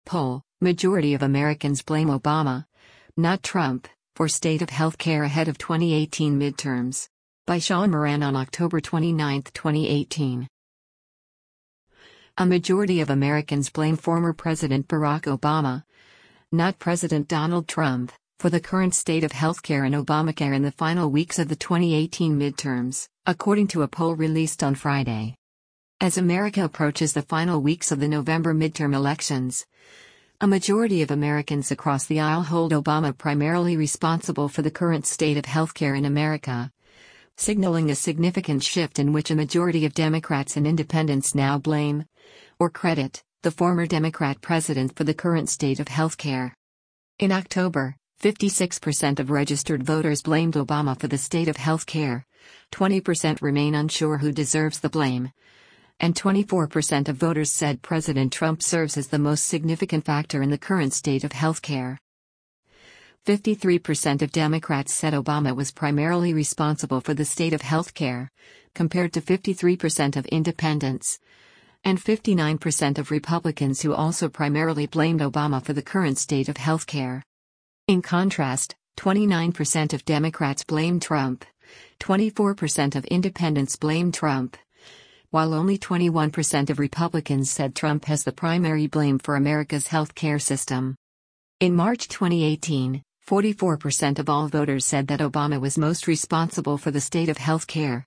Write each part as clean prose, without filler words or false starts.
poll, majority of Americans blame Obama, not Trump, for state of health care ahead of 2018 midterms. By Sean Moran on October 29, 2018. A majority of Americans blame former President Barack Obama, not President Donald Trump, for the current state of healthcare and Obamacare in the final weeks of the 2018 midterms, according to a poll released on Friday. As America approaches the final weeks of the November midterm elections, a majority of Americans across the aisle hold Obama primarily responsible for the current state of healthcare in America, signaling a significant shift in which a majority of Democrats and independents now blame, or credit, the former Democrat president for the current state of healthcare. In October, 56% of registered voters blamed Obama for the state of healthcare, 20% remain unsure who deserves the blame, and 24% of voters said President Trump serves as the most significant factor in the current state of healthcare. 53% of Democrats said Obama was primarily responsible for the state of healthcare, compared to 53% of independents, and 59% of Republicans who also primarily blamed Obama for the current state of healthcare. In contrast, 29% of Democrats blamed Trump, 24% of independents blamed Trump, while only 21% of Republicans said Trump has the primary blame for America's health care system. In March 2018, 44% of all voters said that Obama was most responsible for the state of health care,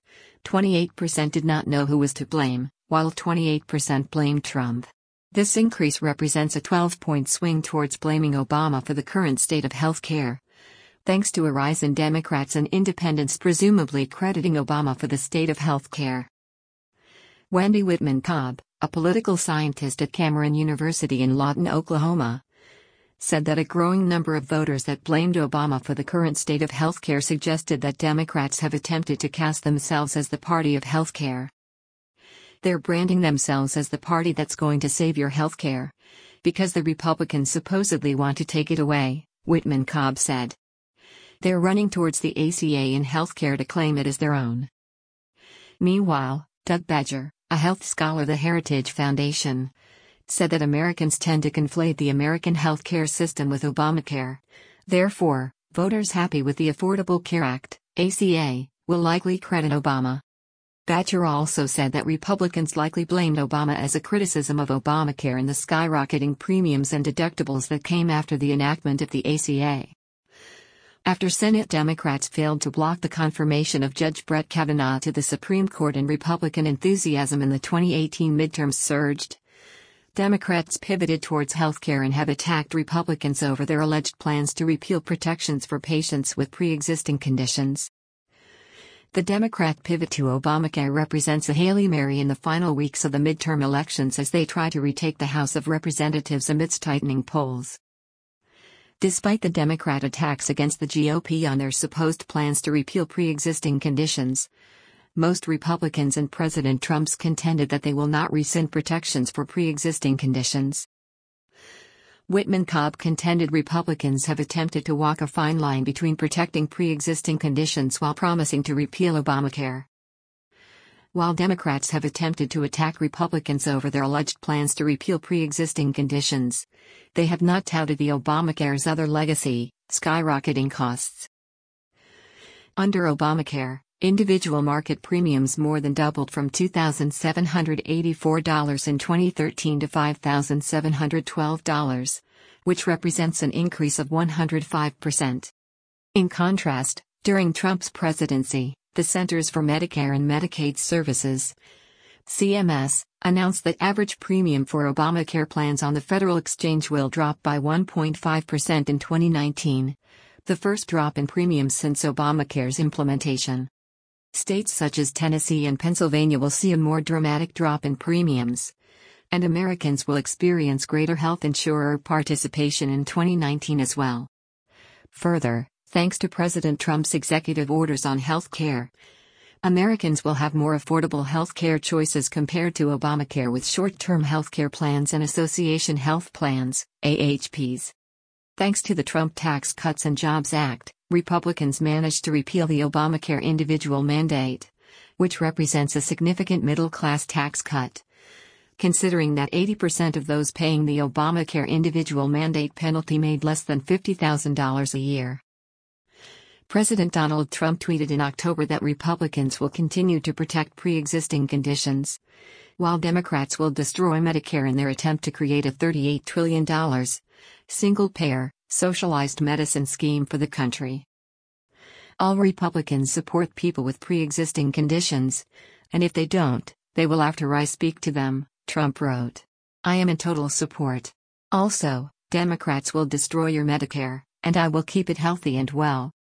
28% did not know who was to blame, while 28% blamed Trump. This increase represents a 12-point swing towards blaming Obama for the current state of health care, thanks to a rise in Democrats and independents presumably crediting Obama for the state of health care. Wendy Whitman Cobb, a political scientist at Cameron University in Lawton, Oklahoma, said that a growing number of voters that blamed Obama for the current state of healthcare suggested that Democrats have attempted to cast themselves as the party of healthcare. They're branding themselves as the party that's going to save your healthcare, because the Republicans supposedly want to take it away, Whitman Cobb said. They're running towards the ACA in healthcare to claim it as their own. Meanwhile, Doug Badger, a health scholar at the Heritage Foundation, said that Americans tend to conflate the American healthcare system with Obamacare. Therefore, voters happy with the Affordable Care Act, ACA, will likely credit Obama. Badger also said that Republicans likely blamed Obama as a criticism of Obamacare and the skyrocketing premiums and deductibles that came after the enactment of the ACA. After Senate Democrats failed to block the confirmation of Judge Brett Kavanaugh to the Supreme Court and Republican enthusiasm in the 2018 midterms surged, Democrats pivoted towards healthcare and have attacked Republicans over their alleged plans to repeal protections for patients with pre-existing conditions. The Democrat pivot to Obamacare represents a Hail Mary in the final weeks of the midterm elections as they try to retake the House of Representatives amidst tightening polls. Despite the Democrat attacks against the GOP on their supposed plans to repeal pre-existing conditions, most Republicans and President Trump's contended that they will not rescind protections for pre-existing conditions. Whitman Cobb contended Republicans have attempted to walk a fine line between protecting pre-existing conditions while promising to repeal Obamacare. While Democrats have attempted to attack Republicans over their alleged plans to repeal pre-existing conditions, they have not touted the Obamacare's other legacy, skyrocketing costs. Under Obamacare, individual market premiums more than doubled from $2,784 in 2013 to $5,712, which represents an increase of 105%. In contrast, during Trump's presidency, the Centers for Medicare and Medicaid Services, CMS, announced that average premium for Obamacare plans on the federal exchange will drop by 1.5% in 2019, the first drop in premiums since Obamacare's implementation. States such as Tennessee and Pennsylvania will see a more dramatic drop in premiums, and Americans will experience greater health insurer participation in 2019 as well. Further, thanks to President Trump's executive orders on health care, Americans will have more affordable health care choices compared to Obamacare with short-term health care plans and association health plans, AHPs. Thanks to the Trump Tax Cuts and Jobs Act, Republicans managed to repeal the Obamacare individual mandate, which represents a significant middle-class tax cut, considering that 80% of those paying the Obamacare individual mandate penalty made less than $50,000 a year. President Donald Trump tweeted in October that Republicans will continue to protect pre-existing conditions, while Democrats will destroy Medicare in their attempt to create a $38 trillion, single-payer, socialized medicine scheme for the country. All Republicans support people with pre-existing conditions, and if they don't, they will after I speak to them, Trump wrote. I am in total support. Also, Democrats will destroy your Medicare, and I will keep it healthy and well.